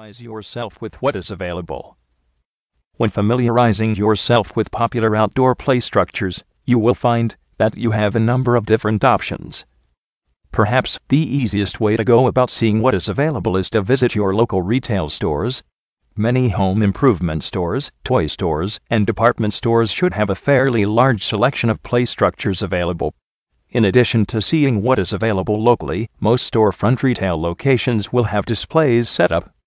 Familiarize yourself with what is available. When familiarizing yourself with popular outdoor play structures, you will find that you have a number of different options. Perhaps the easiest way to go about seeing what is available is to visit your local retail stores. Many home improvement stores, toy stores, and department stores should have a fairly large selection of play structures available. In addition to seeing what is available locally, most storefront retail locations will have displays set up